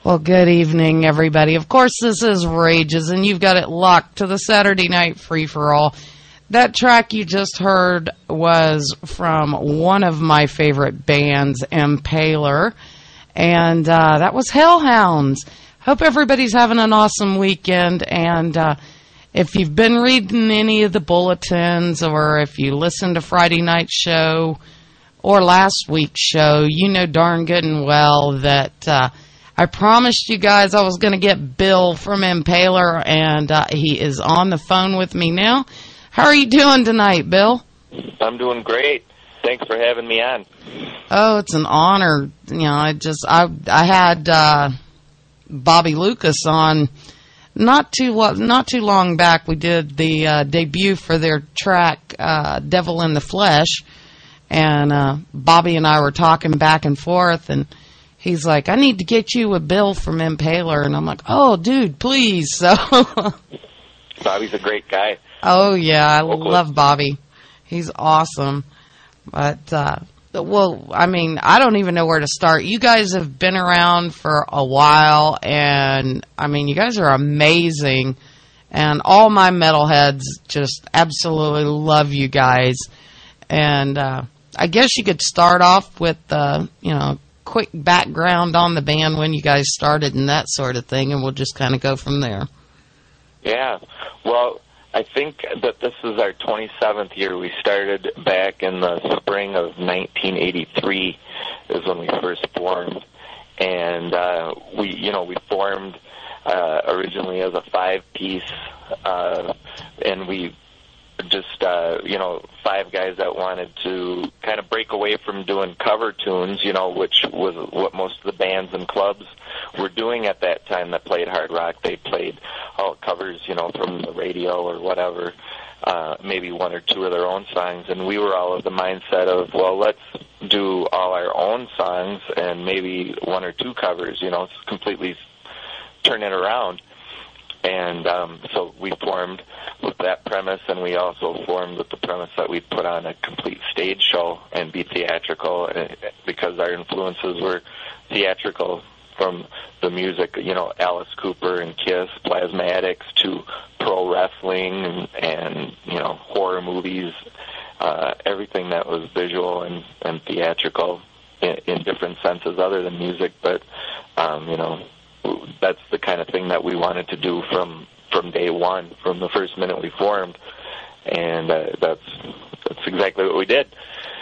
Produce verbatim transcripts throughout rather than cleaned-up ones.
Well, good evening, everybody. Of course, this is Rages, and you've got it locked to the Saturday Night Free-for-All. That track you just heard was from one of my favorite bands, Impaler, and uh, that was Hellhounds. Hope everybody's having an awesome weekend, and uh, if you've been reading any of the bulletins, or if you listened to Friday night's show or last week's show, you know darn good and well that uh, I promised you guys I was going to get Bill from Impaler, and uh, he is on the phone with me now. How are you doing tonight, Bill? I'm doing great. Thanks for having me on. Oh, it's an honor. You know, I just I I had uh, Bobby Lucas on not too not too long back. We did the uh, debut for their track uh, "Devil in the Flesh," and uh, Bobby and I were talking back and forth, and he's like, I need to get you a Bill from Impaler. And I'm like, oh, dude, please. So Bobby's a great guy. Oh, yeah, I Vocalist. love Bobby. He's awesome. But, uh, well, I mean, I don't even know where to start. You guys have been around for a while, and, I mean, you guys are amazing. And all my metalheads just absolutely love you guys. And uh, I guess you could start off with, uh, you know, quick background on the band, when you guys started and that sort of thing, and we'll just kind of go from there. Yeah, well, I think that this is our twenty-seventh year. We started back in the spring of nineteen eighty-three is when we first formed, and uh, we, you know, we formed uh, originally as a five-piece, uh, and we just, uh, you know, five guys that wanted to kind of break away from doing cover tunes, you know, which was what most of the bands and clubs were doing at that time that played hard rock. They played all covers, you know, from the radio or whatever, uh, maybe one or two of their own songs. And we were all of the mindset of, well, let's do all our own songs and maybe one or two covers, you know, completely turn it around. And um, so we formed with that premise, and we also formed with the premise that we'd put on a complete stage show and be theatrical, because our influences were theatrical, from the music, you know, Alice Cooper and Kiss, Plasmatics, to pro wrestling and, and you know, horror movies, uh, everything that was visual and, and theatrical in, in different senses other than music, but, um, you know, that's the kind of thing that we wanted to do from, from day one, from the first minute we formed, and uh, that's that's exactly what we did.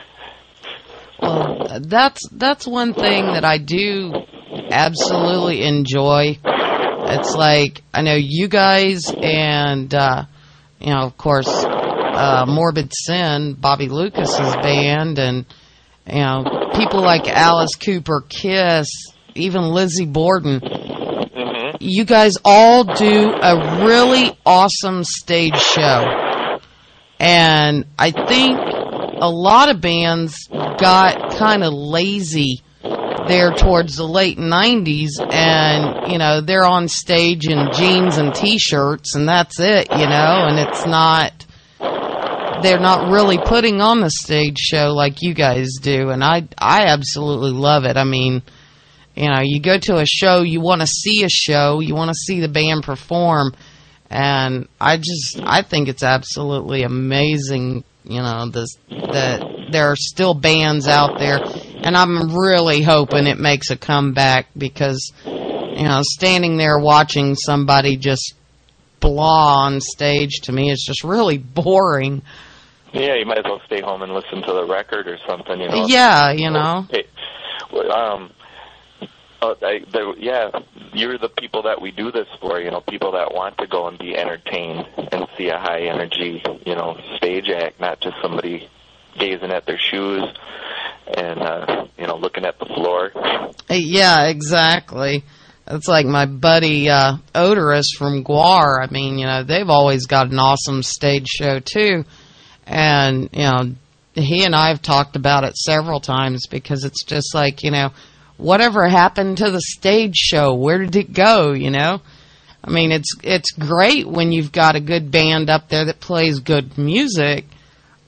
Well, that's that's one thing that I do absolutely enjoy. It's like, I know you guys and, uh, you know, of course, uh, Morbid Sin, Bobby Lucas's band, and, you know, people like Alice Cooper, Kiss, even Lizzie Borden. You guys all do a really awesome stage show. And I think a lot of bands got kind of lazy there towards the late nineties, and, you know, they're on stage in jeans and t-shirts, and that's it, you know, and it's not, they're not really putting on the stage show like you guys do, and I, I absolutely love it. I mean, you know, you go to a show, you want to see a show, you want to see the band perform, and I just, I think it's absolutely amazing, you know, this, that there are still bands out there, and I'm really hoping it makes a comeback, because, you know, standing there watching somebody just blah on stage, to me, is just really boring. Yeah, you might as well stay home and listen to the record or something, you know. Yeah, you know. Hey, um... Oh, I, the, yeah, you're the people that we do this for, you know, people that want to go and be entertained and see a high-energy, you know, stage act, not just somebody gazing at their shoes and, uh, you know, looking at the floor. Yeah, exactly. It's like my buddy uh, Odorous from Gwar. I mean, you know, they've always got an awesome stage show, too. And, you know, he and I have talked about it several times, because it's just like, you know, whatever happened to the stage show? Where did it go, you know? I mean, it's it's great when you've got a good band up there that plays good music,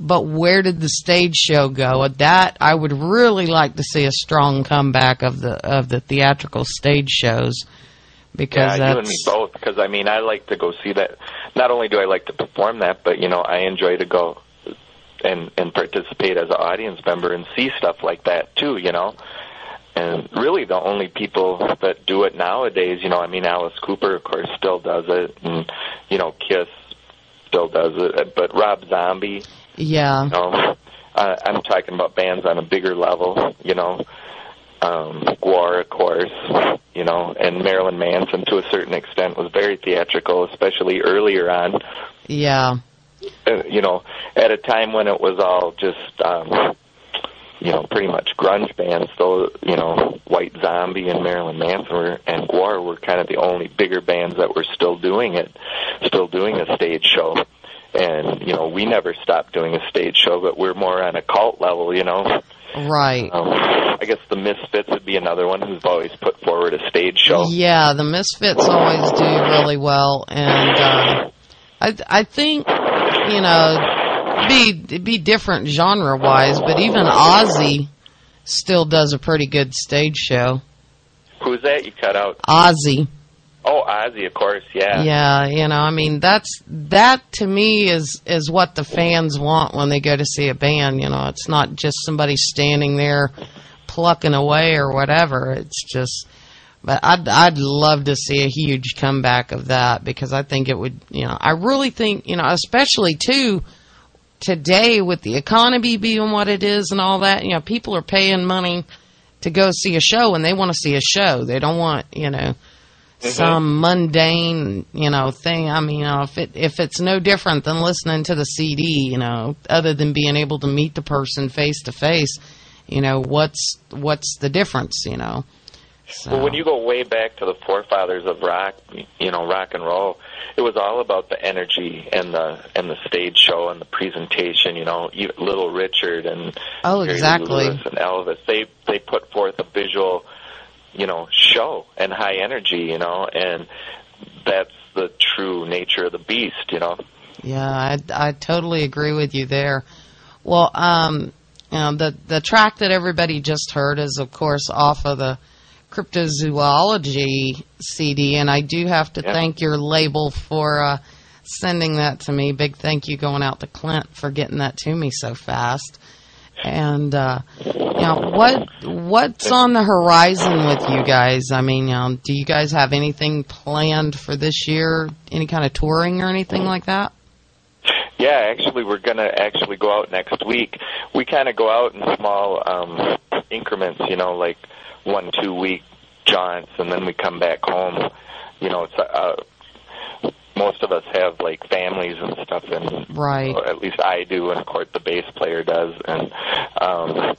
but where did the stage show go? That I would really like to see a strong comeback of the of the theatrical stage shows, because yeah, that's, you and me both. Because I mean, I like to go see that. Not only do I like to perform that, but you know, I enjoy to go and and participate as an audience member and see stuff like that too. You know. And really the only people that do it nowadays, you know, I mean, Alice Cooper, of course, still does it, and, you know, Kiss still does it, but Rob Zombie, yeah, you know, uh, I'm talking about bands on a bigger level, you know, um, Gwar, of course, you know, and Marilyn Manson, to a certain extent, was very theatrical, especially earlier on. Yeah. Uh, you know, at a time when it was all just... Um, you know, pretty much grunge bands, though, you know, White Zombie and Marilyn Manson were, and Gwar were kind of the only bigger bands that were still doing it, still doing a stage show. And, you know, we never stopped doing a stage show, but we're more on a cult level, you know. Right. Um, I guess the Misfits would be another one who's always put forward a stage show. Yeah, the Misfits always do really well, and uh, I, I think, you know, be it'd be different genre wise, but even Ozzy still does a pretty good stage show. Who's that? You cut out. Ozzy. Oh, Ozzy, of course, yeah. Yeah, you know, I mean, that's that to me is is what the fans want when they go to see a band. You know, it's not just somebody standing there plucking away or whatever. It's just, but I'd I'd love to see a huge comeback of that, because I think it would. You know, I really think, you know, especially too. Today, with the economy being what it is and all that, you know, people are paying money to go see a show, and they want to see a show. They don't want, you know, mm-hmm. some mundane, you know, thing. I mean, you know, if it if it's no different than listening to the C D, you know, other than being able to meet the person face to face, you know, what's what's the difference, you know? So. Well, when you go way back to the forefathers of rock, you know, rock and roll, it was all about the energy and the and the stage show and the presentation. You know, Little Richard and oh, Jerry exactly. Lewis and Elvis. They they put forth a visual, you know, show and high energy. You know, and that's the true nature of the beast. You know. Yeah, I I totally agree with you there. Well, um, you know, the the track that everybody just heard is, of course, off of the Cryptozoology C D, and I do have to yeah. thank your label for uh, sending that to me. Big thank you going out to Clint for getting that to me so fast. And uh, you know, what what's on the horizon with you guys? I mean, you know, do you guys have anything planned for this year? Any kind of touring or anything like that? Yeah, actually, we're going to actually go out next week. We kind of go out in small um, increments, you know, like one, two week jaunts, and then we come back home. You know, it's uh, most of us have like families and stuff, and right. Or at least I do, and of course the bass player does, and um,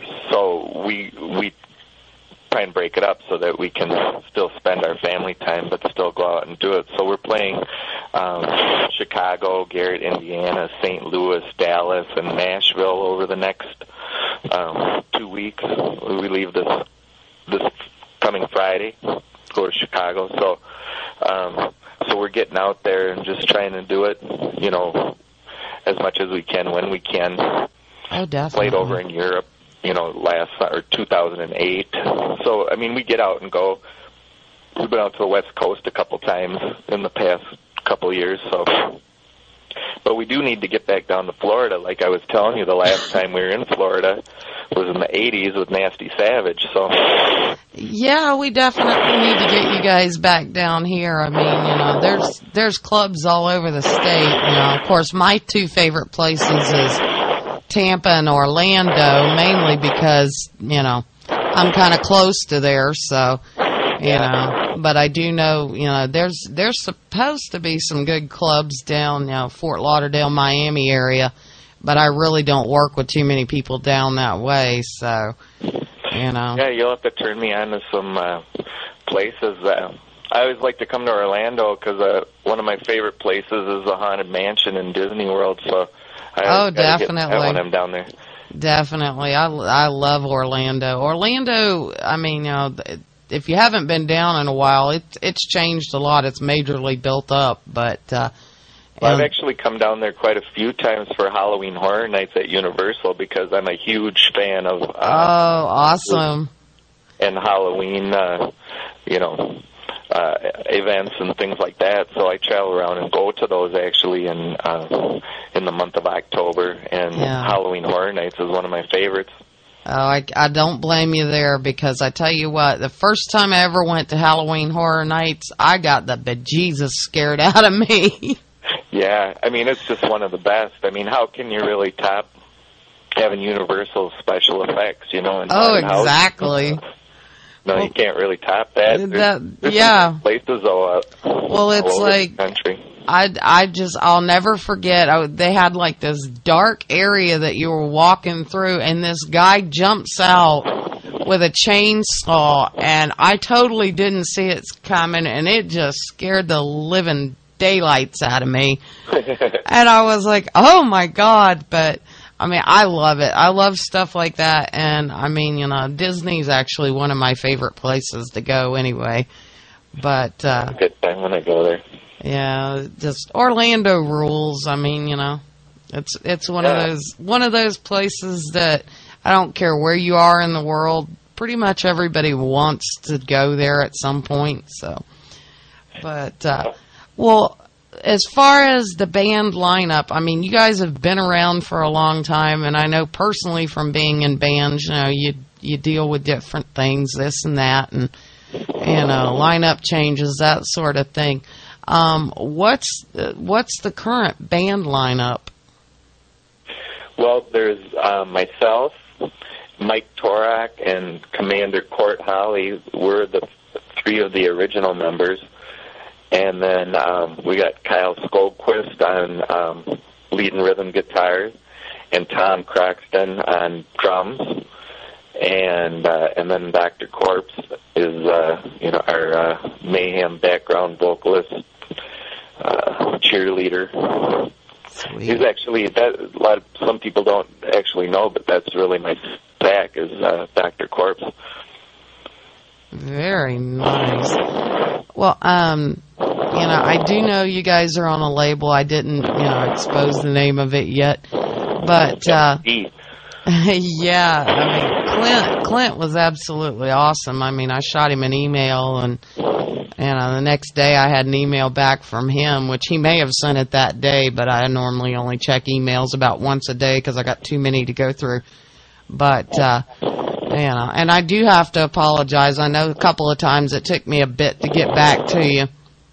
so we we try and break it up so that we can still spend our family time, but still go out and do it. So we're playing um, Chicago, Garrett, Indiana, Saint Louis, Dallas, and Nashville over the next um, two weeks. We leave this. this coming Friday, go to Chicago. So, um, so we're getting out there and just trying to do it, you know, as much as we can when we can. Oh, definitely. Played over in Europe, you know, last or two thousand eight. So, I mean, we get out and go. We've been out to the West Coast a couple times in the past couple of years. So, but we do need to get back down to Florida. Like I was telling you, the last time we were in Florida was in the eighties with Nasty Savage. So yeah, we definitely need to get you guys back down here. I mean, you know, there's there's clubs all over the state. You know, of course, my two favorite places is Tampa and Orlando, mainly because, you know, I'm kind of close to there, so, you know, but I do know, you know, there's there's supposed to be some good clubs down, you know, Fort Lauderdale, Miami area, but I really don't work with too many people down that way, so, you know. Yeah, you'll have to turn me on to some uh, places. Uh, I always like to come to Orlando because uh, one of my favorite places is the Haunted Mansion in Disney World, so I oh, definitely. Get that when I'm down there. Definitely. I, I love Orlando. Orlando, I mean, you know, if you haven't been down in a while, it, it's changed a lot. It's majorly built up, but, uh, Well, And, I've actually come down there quite a few times for Halloween Horror Nights at Universal because I'm a huge fan of uh, oh, awesome. and Halloween, uh, you know, uh, events and things like that. So I travel around and go to those actually in uh, in the month of October. And Yeah. Halloween Horror Nights is one of my favorites. Oh, I, I don't blame you there, because I tell you what, the first time I ever went to Halloween Horror Nights, I got the bejesus scared out of me. Yeah, I mean, it's just one of the best. I mean, how can you really top having Universal special effects, you know? In Oh, haunted houses? exactly. No, you can't really top that. There's, That- there's yeah. some places, though, uh, Well, it's all over like- the country. I, I just, I'll never forget, I, they had like this dark area that you were walking through, and this guy jumps out with a chainsaw, and I totally didn't see it coming, and it just scared the living daylights out of me. And I was like, oh my God, but I mean, I love it. I love stuff like that, and I mean, you know, Disney's actually one of my favorite places to go anyway. But, uh, Good time when I go there. yeah, just Orlando rules. I mean, you know, it's it's one Yeah. of those one of those places that I don't care where you are in the world, pretty much everybody wants to go there at some point. So, but uh, well, as far as the band lineup, I mean, you guys have been around for a long time, and I know personally from being in bands, you know, you you deal with different things, this and that, and you know, lineup changes, that sort of thing. Um, what's uh, what's the current band lineup? Well, there's uh, myself, Mike Torak, and Commander Court Holly. We're the three of the original members. And then um, we got Kyle Skogquist on um, lead and rhythm guitars, and Tom Croxton on drums. And uh, and then Doctor Corpse is, uh, you know, our uh, Mayhem background vocalist, uh, cheerleader. Sweet. He's actually that. A lot of some people don't actually know, but that's really my back is uh, Doctor Corpse. Very nice. Well, um, you know, I do know you guys are on a label. I didn't, you know, expose the name of it yet, but uh, E. yeah, I mean, Clint Clint was absolutely awesome. I mean, I shot him an email, and and uh, the next day I had an email back from him, which he may have sent it that day, but I normally only check emails about once a day because I got too many to go through. But uh, you know, and I do have to apologize. I know a couple of times it took me a bit to get back to you.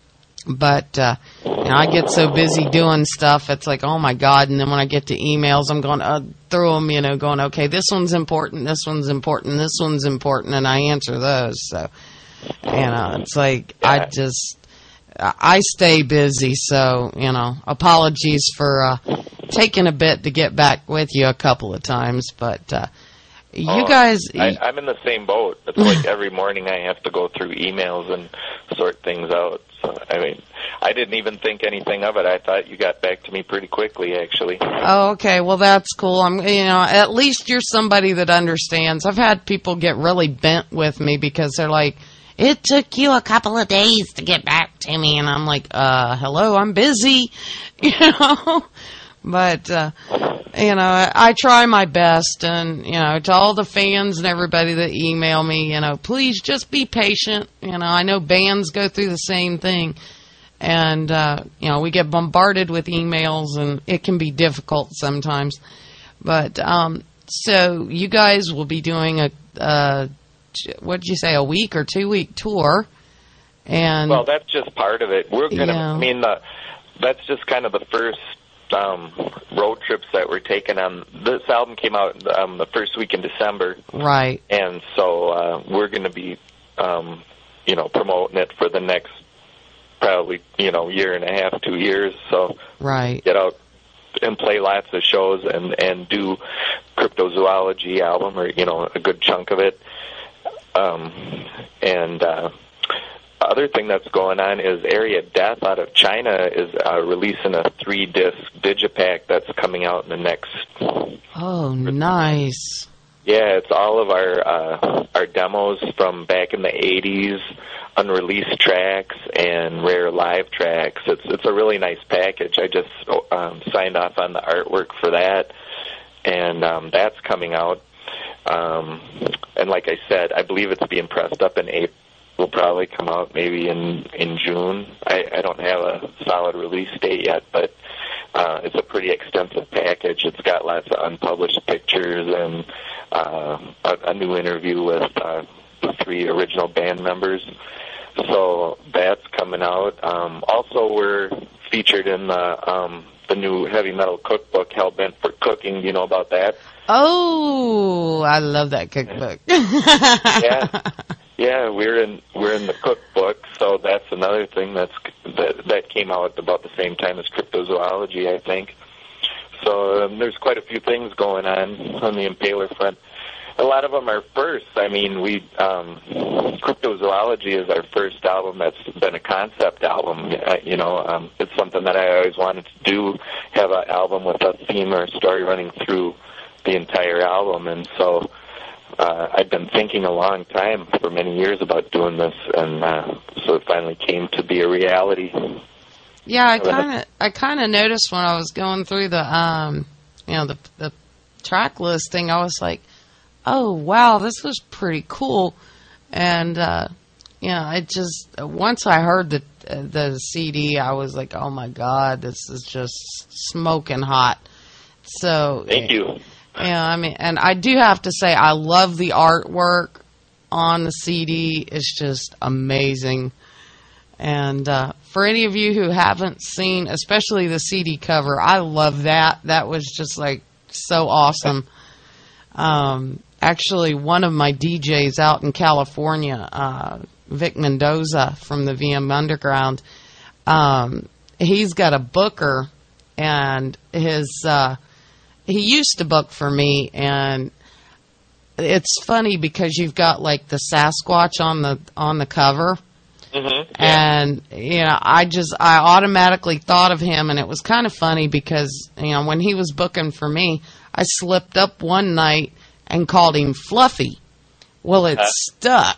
But, uh, you know, I get so busy doing stuff, it's like, oh my God. And then when I get to emails, I'm going uh, through them, you know, going, okay, this one's important, this one's important, this one's important, and I answer those. So, you know, it's like, I just, I stay busy. So, you know, apologies for uh, taking a bit to get back with you a couple of times. But, uh, you Oh, guys, I, I'm in the same boat. It's like every morning I have to go through emails and sort things out. So, I mean, I didn't even think anything of it. I thought you got back to me pretty quickly, actually. oh, okay. Well, that's cool. I'm, you know, at least you're somebody that understands. I've had people get really bent with me because they're like, it took you a couple of days to get back to me. And I'm like, uh, hello, I'm busy, you know. But, uh, you know, I, I try my best, and, you know, to all the fans and everybody that email me, you know, please just be patient. You know, I know bands go through the same thing, and, uh, you know, we get bombarded with emails, and it can be difficult sometimes. But, um, so you guys will be doing a, uh, what'd you say, a week or two week tour. And, Well, that's just part of it. We're going to, Yeah. I mean, uh, that's just kind of the first um, road trips that we're taking on. This album came out um, the first week in December. right. And so uh, we're going to be, um, you know, promoting it for the next probably, you know, year and a half, two years. So Right. get out and play lots of shows and, and do cryptozoology album, or, you know, a good chunk of it. Um, and uh, other thing that's going on is Area Death out of China is uh, releasing a three-disc digipack that's coming out in the next... Oh, nice. Yeah, it's all of our uh, our demos from back in the eighties, unreleased tracks, and rare live tracks. It's it's a really nice package. I just um, signed off on the artwork for that, and um, that's coming out. Um, and like I said, I believe it's being pressed up in April. Will probably come out maybe in in June. I, I don't have a solid release date yet, but uh, it's a pretty extensive package. It's got lots of unpublished pictures and uh, a, a new interview with uh, the three original band members. So that's coming out. Um, also, we're featured in the um, the new heavy metal cookbook, Hellbent for Cooking. Do you know about that? Oh, I love that cookbook. Yeah. Yeah, we're in we're in the cookbook, so that's another thing that's that that came out about the same time as cryptozoology, I think. So um, there's quite a few things going on on the Impaler front. A lot of them are firsts. I mean, we um, cryptozoology is our first album that's been a concept album. You know, um, it's something that I always wanted to do, have an album with a theme or a story running through the entire album, and so. Uh, I've been thinking a long time, for many years, about doing this, and uh, so it finally came to be a reality. Yeah, I kind of, I kind of noticed when I was going through the, um, you know, the the track listing. I was like, oh wow, this was pretty cool, and uh, you know, I just once I heard the the C D, I was like, oh my god, this is just smoking hot. So thank you. Yeah, I mean, and I do have to say, I love the artwork on the C D. It's just amazing. And uh, for any of you who haven't seen, especially the C D cover, I love that. That was just like so awesome. Um, actually, one of my D Js out in California, uh, Vic Mendoza from the V M Underground, um, he's got a booker, and his... Uh, He used to book for me, and it's funny because you've got like the Sasquatch on the on the cover, mm-hmm, yeah. and you know I just I automatically thought of him, and it was kind of funny because you know when he was booking for me, I slipped up one night and called him Fluffy. Well, it uh. stuck,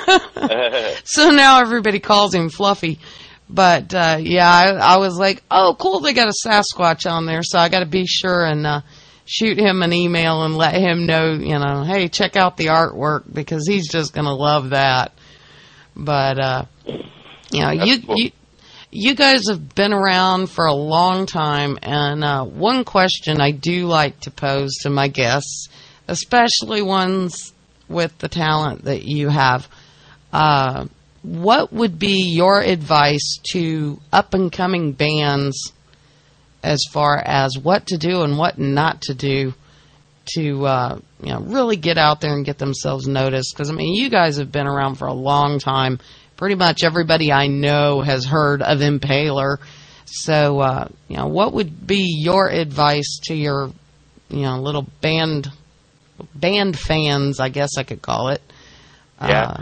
so now everybody calls him Fluffy. But, uh, yeah, I, I was like, oh, cool, they got a Sasquatch on there, so I got to be sure and uh, shoot him an email and let him know, you know, hey, check out the artwork, because he's just going to love that. But, uh, you know, you, cool. you you guys have been around for a long time, and uh, one question I do like to pose to my guests, especially ones with the talent that you have, uh, what would be your advice to up-and-coming bands as far as what to do and what not to do to uh, you know, really get out there and get themselves noticed? Because, I mean, you guys have been around for a long time. Pretty much everybody I know has heard of Impaler. So, uh, you know, what would be your advice to your, you know, little band band fans, I guess I could call it? Yeah. Uh,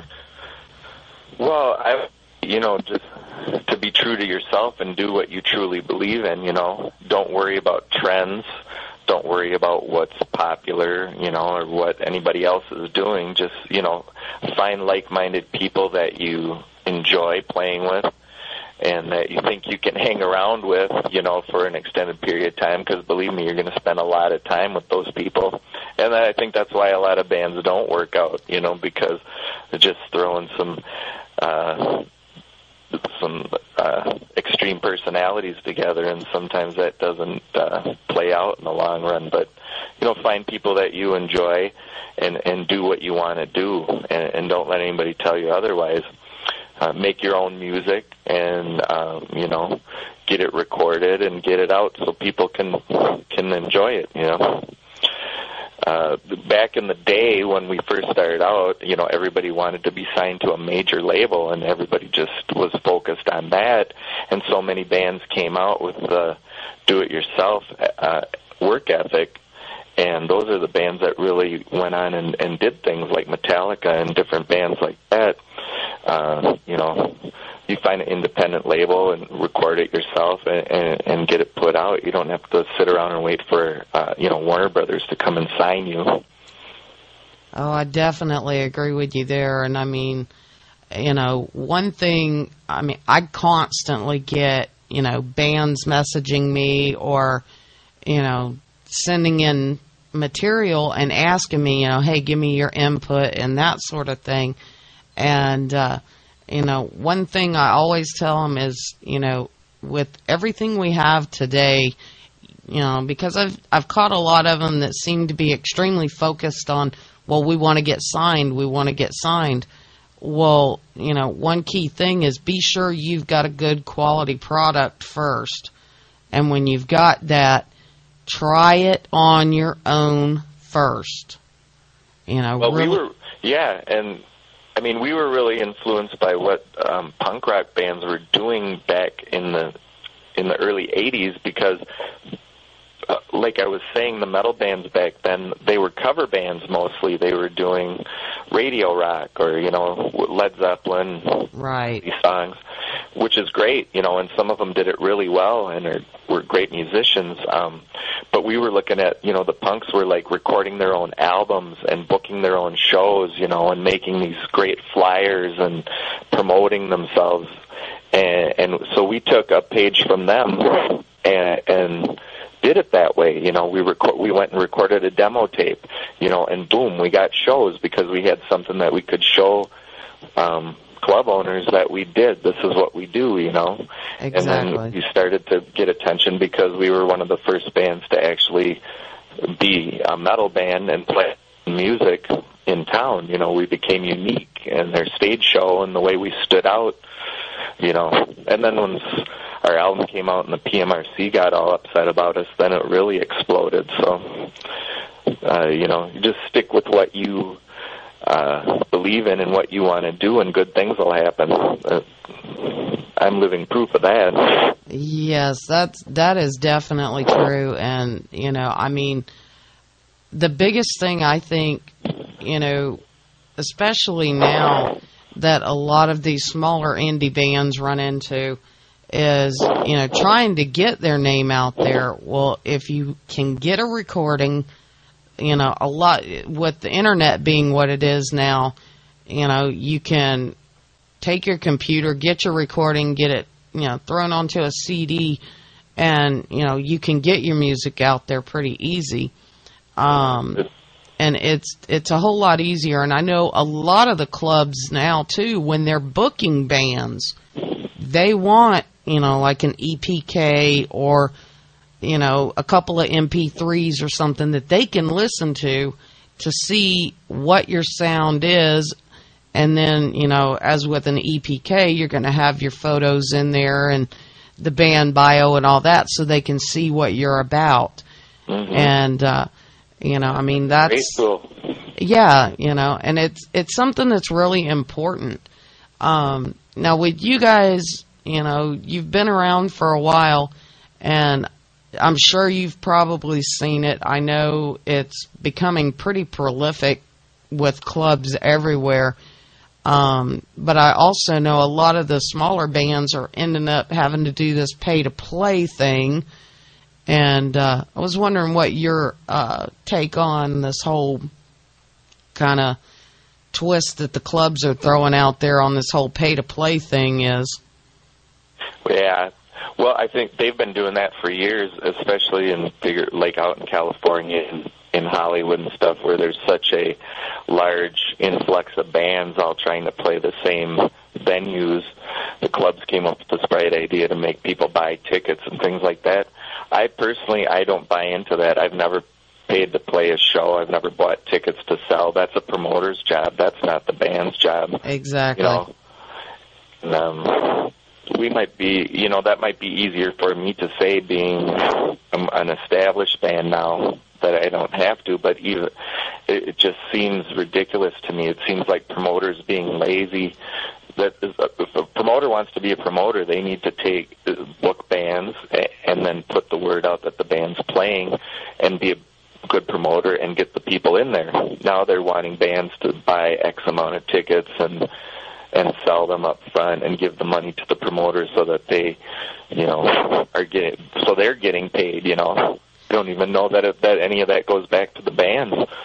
Well, I, you know, just to be true to yourself and do what you truly believe in, you know. Don't worry about trends. Don't worry about what's popular, you know, or what anybody else is doing. Just, you know, find like-minded people that you enjoy playing with and that you think you can hang around with, you know, for an extended period of time, because believe me, you're going to spend a lot of time with those people. And I think that's why a lot of bands don't work out, you know, because they're just throwing some uh, some uh, extreme personalities together, and sometimes that doesn't uh, play out in the long run. But, you know, find people that you enjoy and, and do what you want to do, and, and don't let anybody tell you otherwise. Uh, make your own music and, um, you know, get it recorded and get it out so people can can enjoy it, you know. Uh, back in the day when we first started out, you know, everybody wanted to be signed to a major label, and everybody just was focused on that. And so many bands came out with the do-it-yourself uh, work ethic, and those are the bands that really went on and, and did things like Metallica and different bands like that. Uh, you know, you find an independent label and record it yourself and, and, and get it put out. You don't have to sit around and wait for, uh, you know, Warner Brothers to come and sign you. Oh, I definitely agree with you there. And I mean, you know, one thing, I mean, I constantly get, you know, bands messaging me or, you know, sending in material and asking me, you know, hey, give me your input and that sort of thing. And, uh, you know, one thing I always tell them is, you know, with everything we have today, you know, because I've I've caught a lot of them that seem to be extremely focused on, well, we want to get signed, we want to get signed. Well, you know, one key thing is be sure you've got a good quality product first. And when you've got that, try it on your own first. You know, well, really. we were, yeah, and I mean, we were really influenced by what um, punk rock bands were doing back in the in the early eighties because, uh, like I was saying, the metal bands back then, they were cover bands mostly. They were doing radio rock or, you know, Led Zeppelin, right, these songs, which is great, you know, and some of them did it really well and are, were great musicians. Um, but we were looking at, you know, the punks were like recording their own albums and booking their own shows, you know, and making these great flyers and promoting themselves. And, and so we took a page from them and, and did it that way. You know, we record, we went and recorded a demo tape, you know, and boom, we got shows because we had something that we could show um, club owners that we did. This is what we do, you know. Exactly. And then we started to get attention because we were one of the first bands to actually be a metal band and play music in town. You know, we became unique in their stage show and the way we stood out, you know. And then once our album came out and the P M R C got all upset about us, then it really exploded. So, uh, you know, you just stick with what you uh, believe in and what you want to do, and good things will happen. Uh, I'm living proof of that. Yes, that's that is definitely true. And, you know, I mean, the biggest thing I think, you know, especially now that a lot of these smaller indie bands run into is, you know, trying to get their name out there. Well, if you can get a recording, you know, a lot with the internet being what it is now, you know, you can take your computer, get your recording, get it, you know, thrown onto a C D, and, you know, you can get your music out there pretty easy. Um, and it's it's a whole lot easier. And I know a lot of the clubs now, too, when they're booking bands, they want, you know, like an E P K or, you know, a couple of M P threes or something that they can listen to to see what your sound is. And then, you know, as with an E P K, you're going to have your photos in there and the band bio and all that so they can see what you're about. Mm-hmm. And, uh, you know, I mean, that's, cool. Yeah, you know, and it's, it's something that's really important. Um, now with you guys, you know, you've been around for a while, and I'm sure you've probably seen it. I know it's becoming pretty prolific with clubs everywhere. Um, but I also know a lot of the smaller bands are ending up having to do this pay-to-play thing. And uh, I was wondering what your uh, take on this whole kind of twist that the clubs are throwing out there on this whole pay-to-play thing is. Yeah. Well, I think they've been doing that for years, especially in bigger, like out in California and in Hollywood and stuff, where there's such a large influx of bands all trying to play the same venues. The clubs came up with this bright idea to make people buy tickets and things like that. I personally, I don't buy into that. I've never paid to play a show. I've never bought tickets to sell. That's a promoter's job. That's not the band's job. Exactly. You know, and, um, we might be, you know, that might be easier for me to say being um, an established band now that I don't have to, but even it, it just seems ridiculous to me. It seems like promoters being lazy. That if a promoter wants to be a promoter, they need to take book bands and then put the word out that the band's playing and be a good promoter and get the people in there. Now they're wanting bands to buy X amount of tickets and and sell them up front and give the money to the promoters so that they, you know, are getting so they're getting paid. You know, don't even know that it, that any of that goes back to the bands.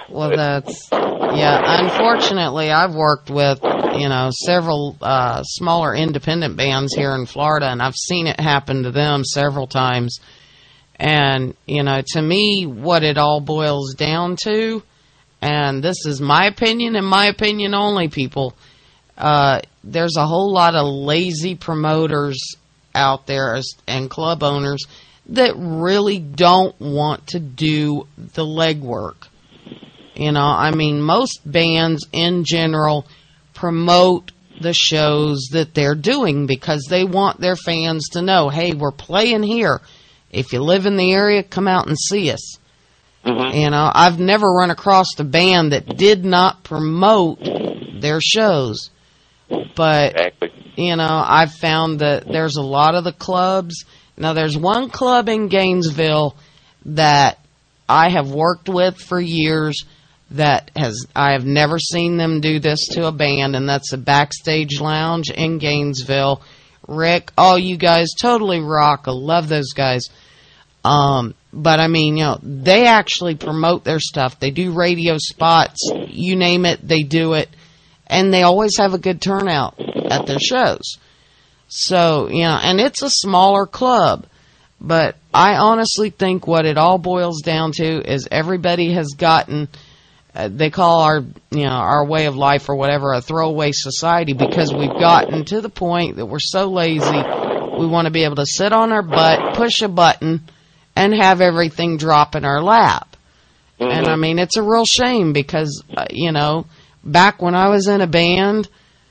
Well, that's, yeah, unfortunately, I've worked with, you know, several uh, smaller independent bands here in Florida, and I've seen it happen to them several times. And, you know, to me, what it all boils down to, and this is my opinion and my opinion only, people, uh, there's a whole lot of lazy promoters out there and club owners that really don't want to do the legwork. You know, I mean, most bands in general promote the shows that they're doing because they want their fans to know, hey, we're playing here. If you live in the area, come out and see us. Mm-hmm. You know, I've never run across a band that did not promote their shows. But, exactly. you know, I've found that there's a lot of the clubs. Now, there's one club in Gainesville that I have worked with for years that has, I have never seen them do this to a band, and that's a Backstage Lounge in Gainesville. Rick, oh, you guys totally rock. I love those guys. Um, but I mean, you know, they actually promote their stuff. They do radio spots. You name it, they do it. And they always have a good turnout at their shows. So, you know, and it's a smaller club. But I honestly think what it all boils down to is everybody has gotten, uh, they call our, you know, our way of life or whatever a throwaway society, because we've gotten to the point that we're so lazy. We want to be able to sit on our butt, push a button, and have everything drop in our lap. Mm-hmm. And I mean, it's a real shame because, uh, you know, back when I was in a band,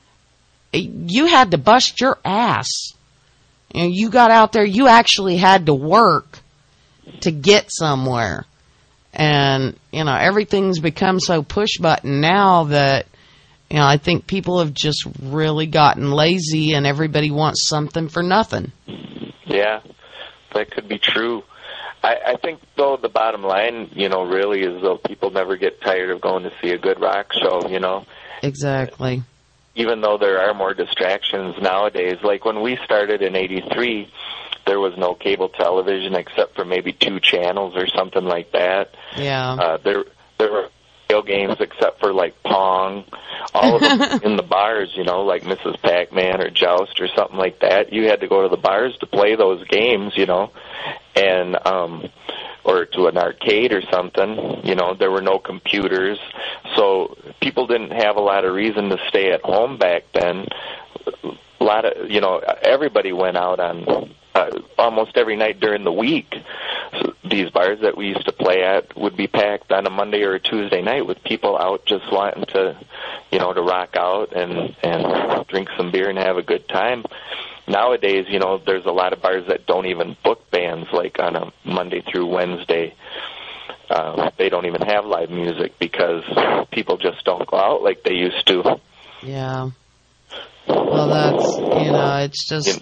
you had to bust your ass. You know, you got out there, you actually had to work to get somewhere. And, you know, everything's become so push button now that, you know, I think people have just really gotten lazy and everybody wants something for nothing. Yeah, that could be true. I, I think, though, the bottom line, you know, really is, though, people never get tired of going to see a good rock show, you know. Exactly. Even though there are more distractions nowadays. Like when we started in eighty-three, there was no cable television except for maybe two channels or something like that. Yeah. Uh, there, there were video games except for, like, Pong. All of them in the bars, you know, like Missus Pac-Man or Joust or something like that. You had to go to the bars to play those games, you know, and um, or to an arcade or something. You know, there were no computers, so people didn't have a lot of reason to stay at home back then. A lot of, you know, everybody went out on uh, almost every night during the week. So these bars that we used to play at would be packed on a Monday or a Tuesday night with people out just wanting to, you know, to rock out and, and drink some beer and have a good time. Nowadays, you know, there's a lot of bars that don't even book bands, like on a Monday through Wednesday. Uh, they don't even have live music because people just don't go out like they used to. Yeah. Well, that's, you know, it's just,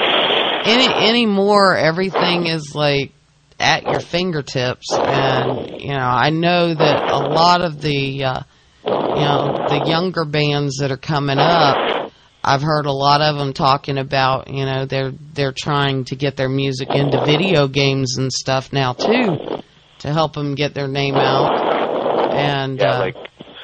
any anymore, everything is like at your fingertips. And, you know, I know that a lot of the, uh, you know, the younger bands that are coming up, I've heard a lot of them talking about, you know, they're they're trying to get their music into video games and stuff now too, to help them get their name out. And yeah, uh, like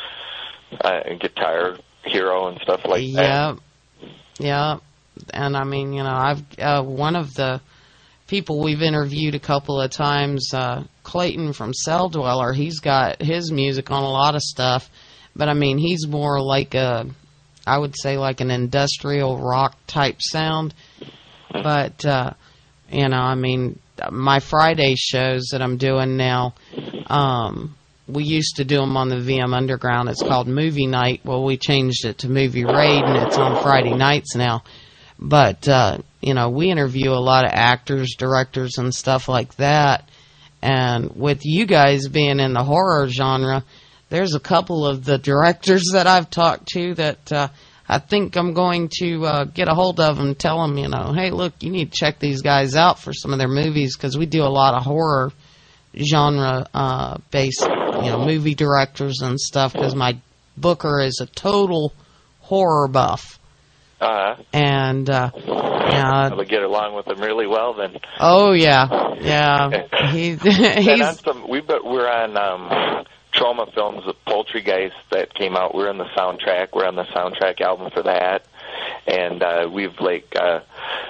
uh, Guitar Hero and stuff like yeah, that. Yeah, and I mean, you know, I've uh, one of the people we've interviewed a couple of times, uh, Clayton from Cell Dweller. He's got his music on a lot of stuff, but I mean, he's more like a, I would say like an industrial rock type sound. But, uh, you know, I mean, my Friday shows that I'm doing now, um, we used to do them on the V M Underground. It's called Movie Night. Well, we changed it to Movie Raid, and it's on Friday nights now. But, uh, you know, we interview a lot of actors, directors, and stuff like that. And with you guys being in the horror genre, there's a couple of the directors that I've talked to that uh, I think I'm going to uh, get a hold of and tell them, you know, hey, look, you need to check these guys out for some of their movies, because we do a lot of horror genre uh, based, you know, movie directors and stuff, because my booker is a total horror buff. Uh-huh. And, uh, yeah. I'll get along with him really well then. Oh, yeah. Yeah. he's, he's and on some, we, we're on um, Trauma Films, the Poultrygeist that came out. We're on the soundtrack. We're on the soundtrack album for that, and uh, we've like uh,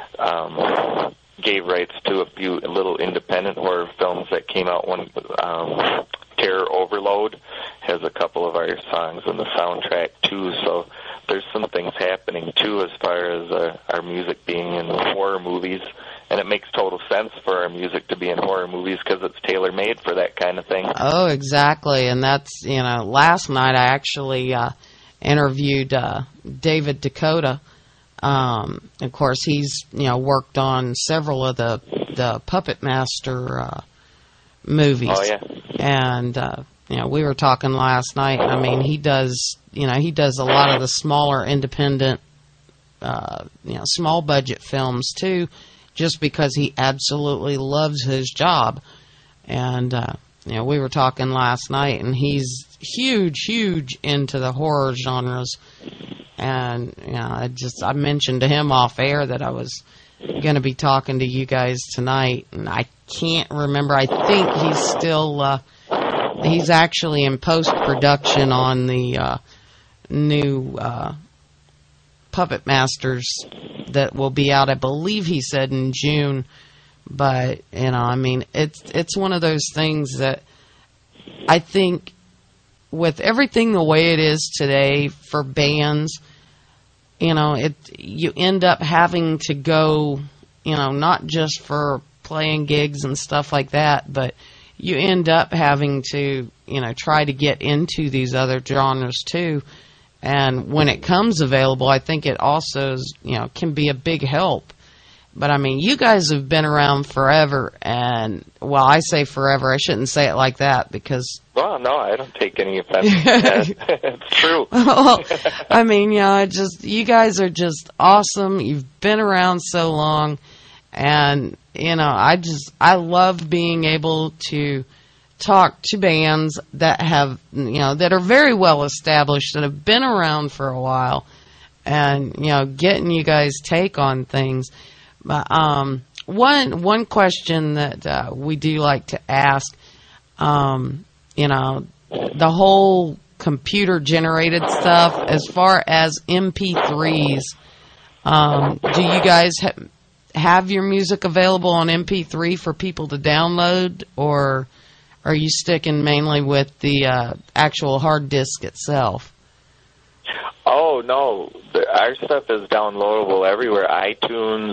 um, gave rights to a few little independent horror films that came out. One, um, Terror Overload, has a couple of our songs on the soundtrack too. So there's some things happening too as far as uh, our music being in horror movies. And it makes total sense for our music to be in horror movies because it's tailor-made for that kind of thing. Oh, exactly. And that's, you know, last night I actually uh, interviewed uh, David Dakota. Um, of course, he's, you know, worked on several of the, the Puppet Master uh, movies. Oh, yeah. And, uh, you know, we were talking last night. I mean, he does, you know, he does a lot of the smaller independent, uh, you know, small-budget films, too, just because he absolutely loves his job. And, uh, you know, we were talking last night, and he's huge, huge into the horror genres. And, you know, I just, I mentioned to him off air that I was going to be talking to you guys tonight, and I can't remember. I think he's still, uh, he's actually in post-production on the uh, new uh, Puppet Masters that will be out, I believe he said in June. But, you know, I mean, it's it's one of those things that I think with everything the way it is today for bands, you know, it you end up having to go, you know, not just for playing gigs and stuff like that, but you end up having to, you know, try to get into these other genres too. And when it comes available, I think it also is, you know, can be a big help. But I mean, you guys have been around forever, and, well, I say forever. I shouldn't say it like that because... Well, no, I don't take any offense to that. It's true. Well, I mean, you know, it just, you guys are just awesome. You've been around so long, and, you know, I just, I love being able to talk to bands that have, you know, that are very well established, that have been around for a while, and, you know, getting you guys' take on things. But um, one one question that uh, we do like to ask, um, you know, the whole computer-generated stuff, as far as M P threes, um, do you guys ha- have your music available on M P three for people to download, or are you sticking mainly with the uh, actual hard disk itself? Oh, no. The, our stuff is downloadable everywhere. iTunes,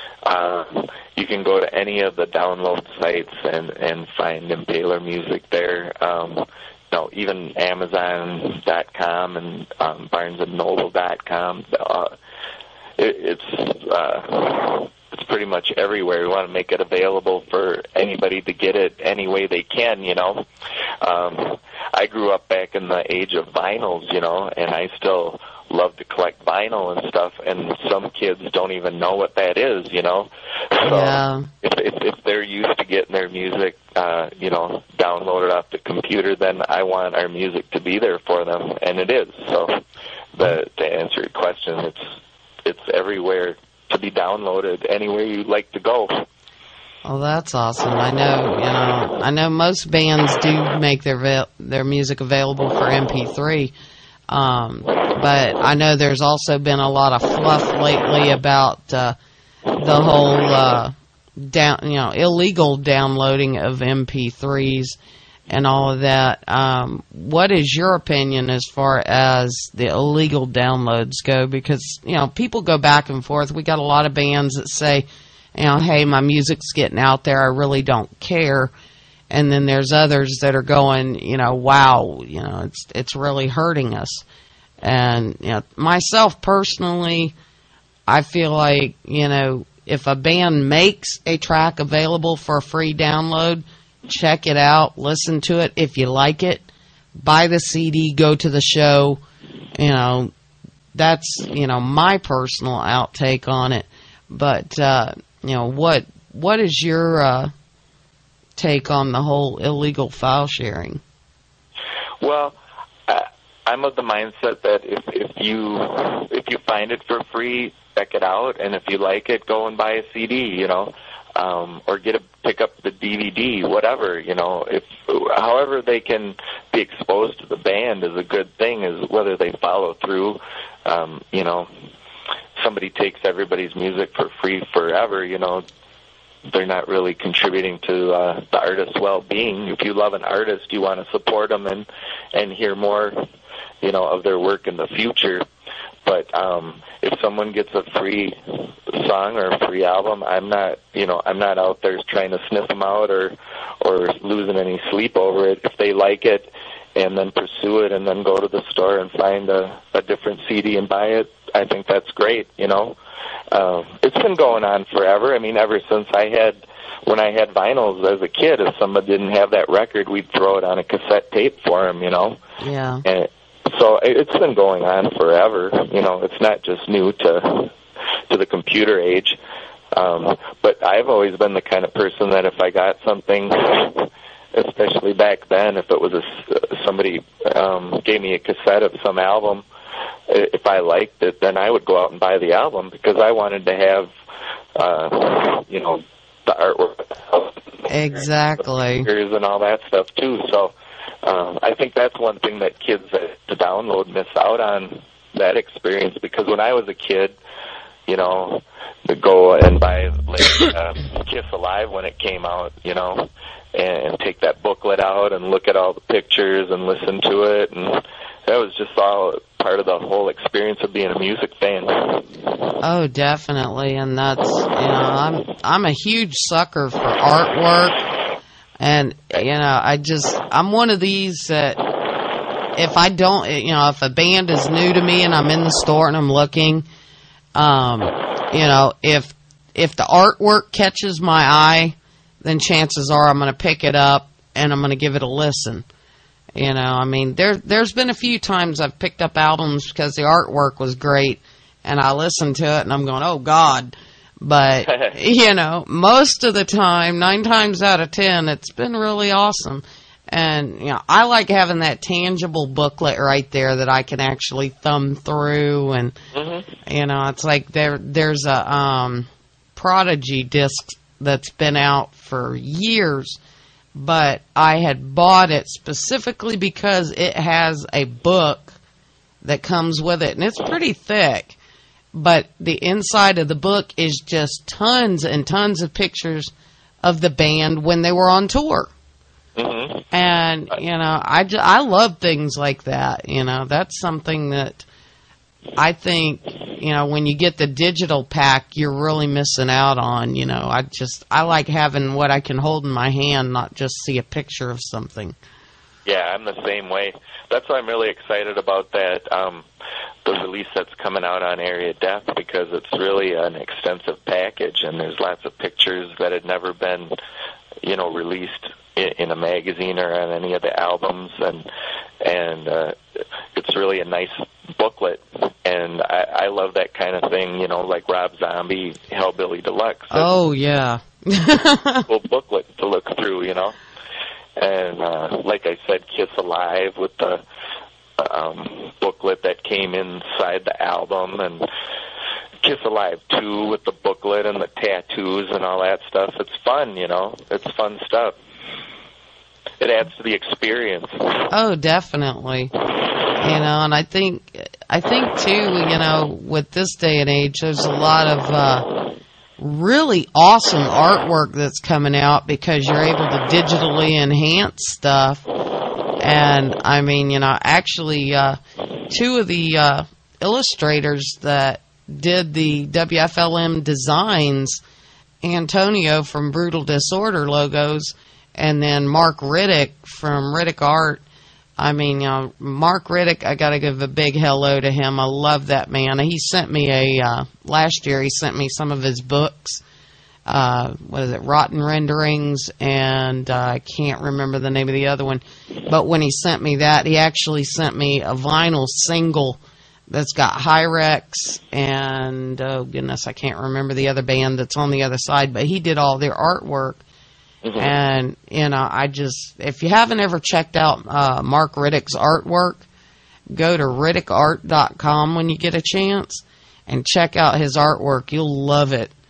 uh, you can go to any of the download sites and, and find Impaler music there. Um, no, even Amazon dot com and um, Barnes and Noble dot com. Uh, it, it's... Uh, It's pretty much everywhere. We want to make it available for anybody to get it any way they can, you know. Um, I grew up back in the age of vinyls, you know, and I still love to collect vinyl and stuff, and some kids don't even know what that is, you know. So yeah. if, if, if they're used to getting their music, uh, you know, downloaded off the computer, then I want our music to be there for them, and it is. So the, to answer your question, it's it's everywhere to be downloaded anywhere you'd like to go. Oh, that's awesome. I know, you know, I know most bands do make their va- their music available for M P three, um, but I know there's also been a lot of fluff lately about uh, the whole uh, down, you know, illegal downloading of M P threes and all of that. Um, what is your opinion as far as the illegal downloads go? Because, you know, people go back and forth. We got a lot of bands that say, you know, hey, my music's getting out there, I really don't care. And then there's others that are going, you know, wow, you know, it's it's really hurting us. And, you know, myself personally, I feel like, you know, if a band makes a track available for a free download, check it out, listen to it. If you like it, buy the C D, go to the show. You know, that's, you know, my personal outtake on it. But, uh, you know, what what is your uh, take on the whole illegal file sharing? Well, I, I'm of the mindset that if, if you if you find it for free, check it out, and if you like it, go and buy a C D, you know. um, or get a pick up the D V D, whatever, you know. If however they can be exposed to the band is a good thing. Is whether they follow through, um, you know. Somebody takes everybody's music for free forever, you know. They're not really contributing to uh, the artist's well-being. If you love an artist, you want to support them and and hear more, you know, of their work in the future. But um, if someone gets a free song or a free album, I'm not, you know, I'm not out there trying to sniff them out or or losing any sleep over it. If they like it and then pursue it and then go to the store and find a, a different C D and buy it, I think that's great, you know. Uh, it's been going on forever. I mean, ever since I had, when I had vinyls as a kid, if somebody didn't have that record, we'd throw it on a cassette tape for them, you know. Yeah. And so it's been going on forever. You know, it's not just new to to the computer age. Um, but I've always been the kind of person that if I got something, especially back then, if it was a, somebody um, gave me a cassette of some album, if I liked it, then I would go out and buy the album because I wanted to have, uh, you know, the artwork. Exactly. And all that stuff, too. So um, I think that's one thing that kids that to download miss out on, that experience. Because when I was a kid, you know, to go and buy like, uh, Kiss Alive when it came out, you know, and take that booklet out and look at all the pictures and listen to it, and that was just all part of the whole experience of being a music fan. Oh, definitely, and that's, you know, I'm I'm a huge sucker for artwork, and you know, I just I'm one of these that if I don't, you know, if a band is new to me and I'm in the store and I'm looking, um, you know, if if the artwork catches my eye, then chances are I'm going to pick it up and I'm going to give it a listen. You know, I mean, there, there's been a few times I've picked up albums because the artwork was great, and I listened to it, and I'm going, oh, God. But, you know, most of the time, nine times out of ten, it's been really awesome. And, you know, I like having that tangible booklet right there that I can actually thumb through. And, mm-hmm. you know, it's like there there's a um, Prodigy disc that's been out for years, but I had bought it specifically because it has a book that comes with it, and it's pretty thick, but the inside of the book is just tons and tons of pictures of the band when they were on tour. Mm-hmm. And, you know, I, just, I love things like that. You know, that's something that I think, you know, when you get the digital pack, you're really missing out on. You know, I just, I like having what I can hold in my hand, not just see a picture of something. Yeah, I'm the same way. That's why I'm really excited about that, um, the release that's coming out on Area Death, because it's really an extensive package, and there's lots of pictures that had never been, you know, released in, in a magazine or on any of the albums, and and uh, it's really a nice booklet, and I, I love that kind of thing, you know, like Rob Zombie, Hellbilly Deluxe. Oh, yeah. Cool booklet to look through, you know. And uh, like I said, Kiss Alive with the um, booklet that came inside the album, and Kiss Alive two with the booklet and the tattoos and all that stuff. It's fun, you know. It's fun stuff. It adds to the experience. Oh, definitely. You know, and I think, I think too, you know, with this day and age, there's a lot of uh, really awesome artwork that's coming out because you're able to digitally enhance stuff. And, I mean, you know, actually, uh, two of the uh, illustrators that did the W F L M designs, Antonio from Brutal Disorder logos, and then Mark Riddick from Riddick Art. I mean, you know, Mark Riddick, I got to give a big hello to him. I love that man. He sent me a, uh, last year he sent me some of his books. Uh, what is it, Rotten Renderings, and uh, I can't remember the name of the other one. But when he sent me that, he actually sent me a vinyl single that's got Hyrex and, oh goodness, I can't remember the other band that's on the other side, but he did all their artwork. Mm-hmm. And, you know, I just, if you haven't ever checked out uh, Mark Riddick's artwork, go to riddick art dot com when you get a chance and check out his artwork. You'll love it.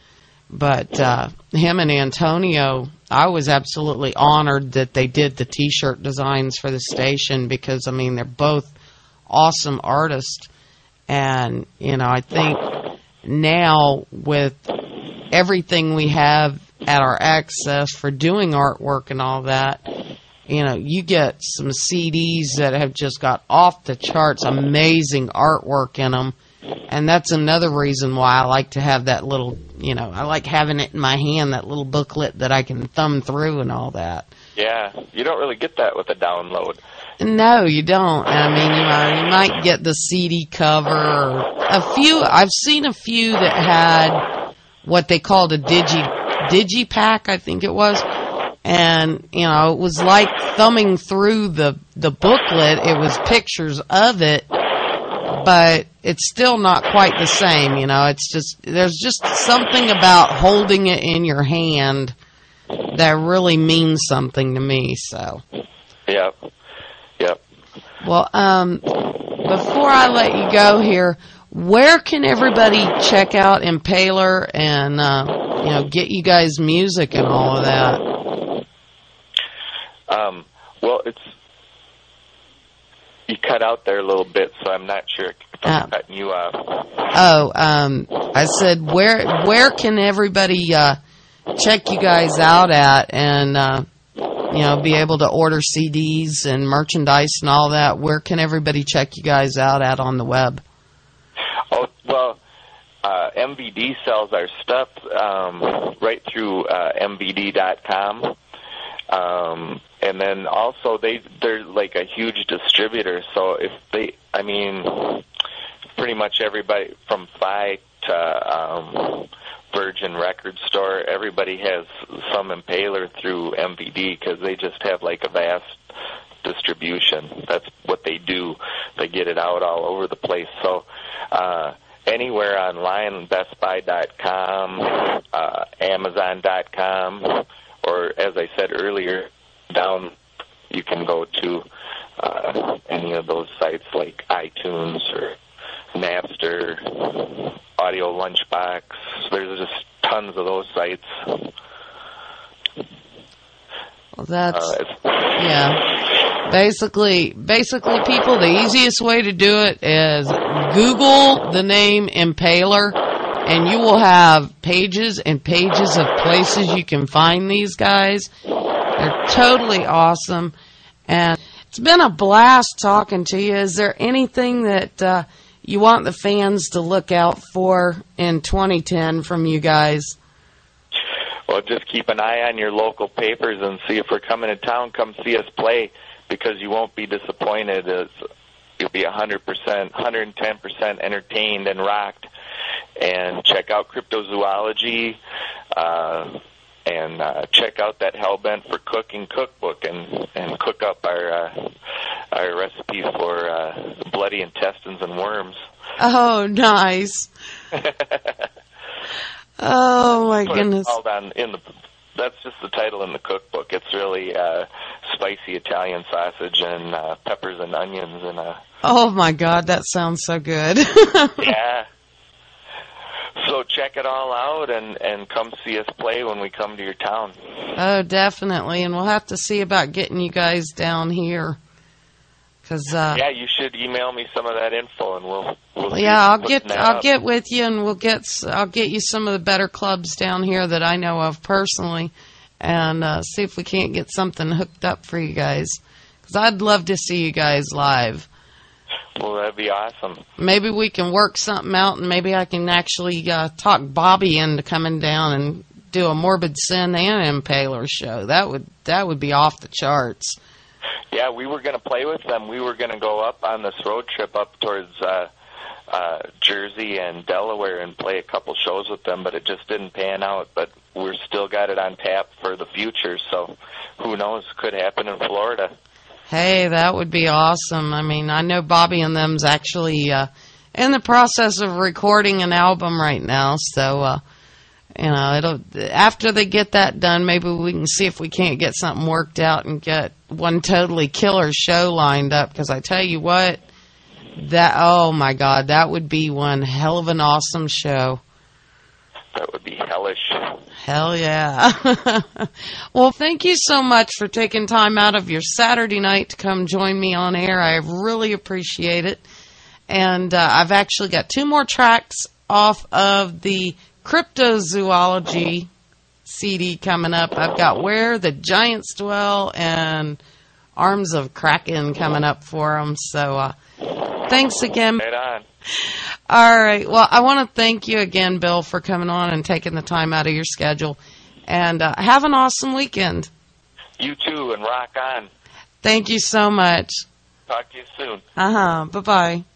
But uh, him and Antonio, I was absolutely honored that they did the T-shirt designs for the station because, I mean, they're both awesome artists. And, you know, I think now with everything we have at our access for doing artwork and all that, you know, you get some C Ds that have just got off the charts, amazing artwork in them. And that's another reason why I like to have that little, you know, I like having it in my hand, that little booklet that I can thumb through and all that. Yeah, you don't really get that with a download. No, you don't. I mean, you know, you might get the C D cover or a few. I've seen a few that had what they called a digi digipack, I think it was. And, you know, it was like thumbing through the, the booklet. It was pictures of it, but it's still not quite the same, you know. It's just, there's just something about holding it in your hand that really means something to me, so. Yep. Yep. Well, um, before I let you go here, where can everybody check out Impaler and, uh, you know, get you guys music and all of that? Um, well, it's, you cut out there a little bit, so I'm not sure if I'm uh, cutting you off. Oh, um, I said, where, where can everybody, uh, check you guys out at and, uh, you know, be able to order C Ds and merchandise and all that? Where can everybody check you guys out at on the web? Oh, well, uh, M V D sells our stuff, um, right through, uh, M V D dot com. Um, and then also they, they're like a huge distributor. So if they, I mean, pretty much everybody from Phi to, um, Virgin Record Store, everybody has some Impaler through M V D because they just have like a vast distribution. That's what they do. They get it out all over the place. So, uh, anywhere online, Best Buy dot com, uh, Amazon dot com, or as I said earlier, down you can go to uh, any of those sites like iTunes or Napster, Audio Lunchbox. There's just tons of those sites. Well, that's uh, yeah. Basically, basically, people, the easiest way to do it is Google the name Impaler, and you will have pages and pages of places you can find these guys. They're totally awesome, and it's been a blast talking to you. Is there anything that uh, you want the fans to look out for in twenty ten from you guys? Well, just keep an eye on your local papers and see if we're coming to town. Come see us play, because you won't be disappointed. It's, you'll be one hundred percent, one hundred ten percent entertained and rocked. And check out Cryptozoology, uh, and uh, check out that Hellbent for Cooking cookbook, and, and cook up our uh, our recipe for uh, bloody intestines and worms. Oh, nice. Oh, my That's goodness. It's called on in the, that's just the title in the cookbook. It's really uh, spicy Italian sausage and uh, peppers and onions. and. Uh, oh, my God, that sounds so good. Yeah. So check it all out and, and come see us play when we come to your town. Oh, definitely. And we'll have to see about getting you guys down here. Cause, uh, yeah, you should email me some of that info, and we'll. we'll yeah, I'll get I'll up. get with you, and we'll get I'll get you some of the better clubs down here that I know of personally, and uh, see if we can't get something hooked up for you guys. Because I'd love to see you guys live. Well, that'd be awesome. Maybe we can work something out, and maybe I can actually uh, talk Bobby into coming down and do a Morbid Sin and Impaler show. That would that would be off the charts. Yeah, we were going to play with them. We were going to go up on this road trip up towards uh, uh, Jersey and Delaware and play a couple shows with them, but it just didn't pan out. But we're still got it on tap for the future, so who knows? Could happen in Florida. Hey, that would be awesome. I mean, I know Bobby and them's actually uh, in the process of recording an album right now, so uh, you know, it'll after they get that done, maybe we can see if we can't get something worked out and get one totally killer show lined up. Because I tell you what, that oh my God, that would be one hell of an awesome show. that would be hellish. Hell yeah. Well, thank you so much for taking time out of your Saturday night to come join me on air. I really appreciate it. And uh, I've actually got two more tracks off of the Cryptozoology C D coming up. I've got Where the Giants Dwell and Arms of Kraken coming up for them. So uh, thanks again. Right on. All right. Well, I want to thank you again, Bill, for coming on and taking the time out of your schedule. And uh, have an awesome weekend. You too, and rock on. Thank you so much. Talk to you soon. Uh-huh. Bye-bye.